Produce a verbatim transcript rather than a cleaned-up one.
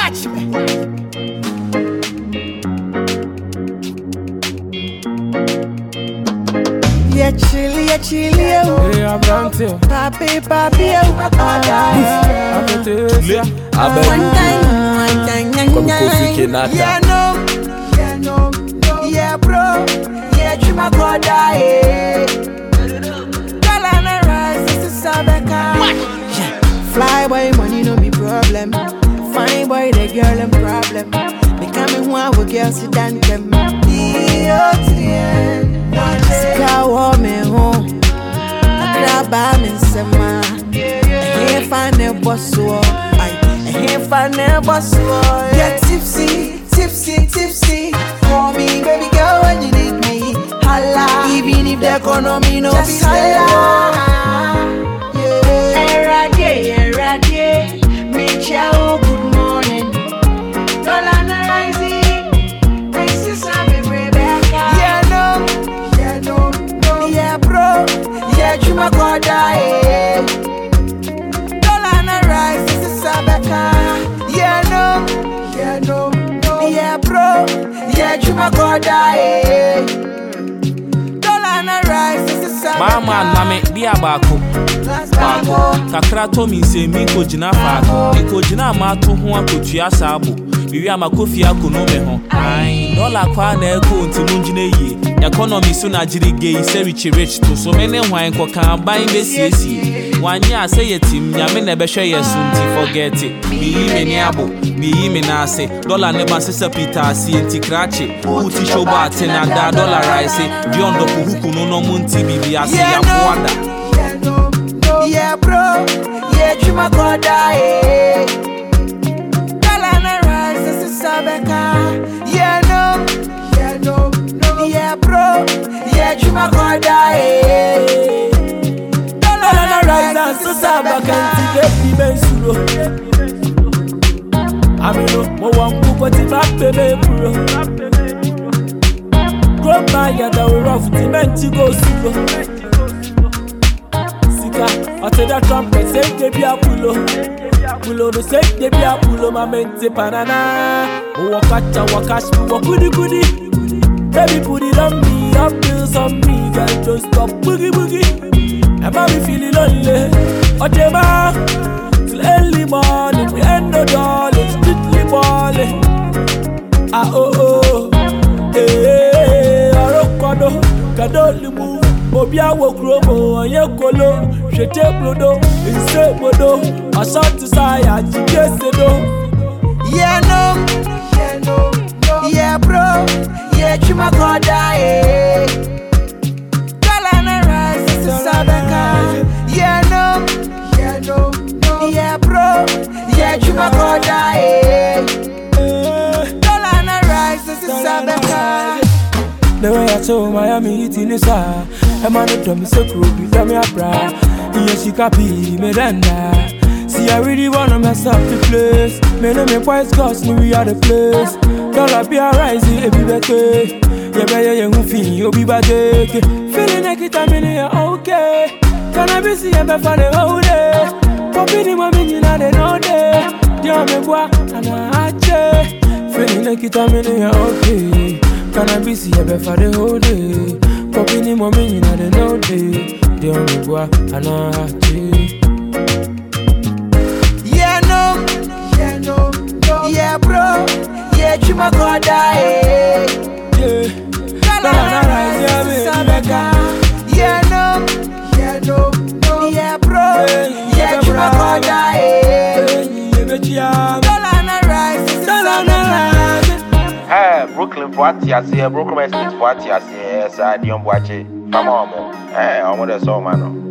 Watch me. Yeah, chilly, yeah, chilly. Yeah, I'm down to Papi, papi, oh, I'm a one time, one time, yeah, no, yeah, no, yeah, bro, yeah, chuma koda, eh. Galana rise, this is Sabeka. Fly boy, money no be problem. Fine boy, the girl and problem. Becoming one with girls sit and them. Sika wo me home, akraba me sema. He find a boss wo, I he find a boss wo. Yeah, tipsy, tipsy, tipsy. Call me, baby girl, when you need me. Holla, even if the economy no be holla. Yeah, erade, erade, me ciao, good morning. Dollar na rising, prices are me Rebecca. Yeah, no, yeah, no, no, yeah, bro, yeah, chuma koda, eh. Dollar na rise, this is Rebecca. Yeah, no, yeah, no, no, yeah, bro, yeah, chuma koda, eh. Dollar na rise, this is Rebecca. Mama, mame, be a bako. Kakra to me say me ko jina faako. E ko jina ma to ho akotua sabo. Biwi ama kofi akono me ho. Ai, dollar kwa na eko nti munjina yie. Economy so na jiri gay say rich rich to so many hwan ko kan ban be siesie. Wanya say yetim nyame na be hwe yeso nti forget it. Bi me ni abo, bi me na say dollar ne ba sesa Peter si nti krache. Uti show ba ten and dollar rise. Di ondo ko huku no no munti bibi ase ya kwada. Yeah, bro, yeah, chuma koda, eh. Galana rise, this is Sabeka. Yeah, no, yeah, no, no, yeah, bro, yeah, chuma koda, eh. Galana rise, this is Sabeka. I mean, no one could put it back to me, bro. Grow by the rough, the men to go slow. I tell that trumpet, say they be a pulo. Pulo, the say they be a pulo, my mente banana. Oh, catch a wakash, walk goody goody. Baby, put it on me, up bills on me, girl, don't stop boogie boogie. I'm be feeling lonely. Oh, Jema, till early morning, the end of darling, strictly balling. Ah, oh, oh, eh, I rock kado, kado move. Obia wo kromo anye kolo shete blodo inse bodo asante saya jigese do. Yeah, no, yeah, no, no, yeah, bro, yeah, chuma koda, eh. Galana rise, this is Sabeka. Yeah, no, yeah, no, no, yeah, bro, yeah, chuma koda, eh. Galana rise, this is Sabeka. The way I told Miami eating is ah, a man of them is so cruel, be damn your bra. Yes, she copy me then. See, I really wanna mess up the place. Me no me boys cause me we are the place. Dollar be a rising, it be better. Yeah, yeah, yeah, who feel you be bad. Feeling like it, I'm in here, okay. Can I be see a better for the whole day? Popping in my minion, I don't know day. Yeah, me boy, and I hatch. Feeling like it, I'm in here, okay. Can I be see a better for the whole day? Popping in my minion, I don't know day. Yeah, me boy, and I hatch. Yeah, no, yeah, no, no, yeah, bro, yeah, chuma koda, eh. Yeah, Galana rise, yeah, me Sabeka. Yeah, no, yeah, no, no, yeah, bro, yeah, chuma koda, eh. Galana rise, Galana rise. Eh, Brooklyn Poitiers here, Brooklyn Estate Poitiers here, side young watch it. Come on, man. Eh, I'm on the song, man.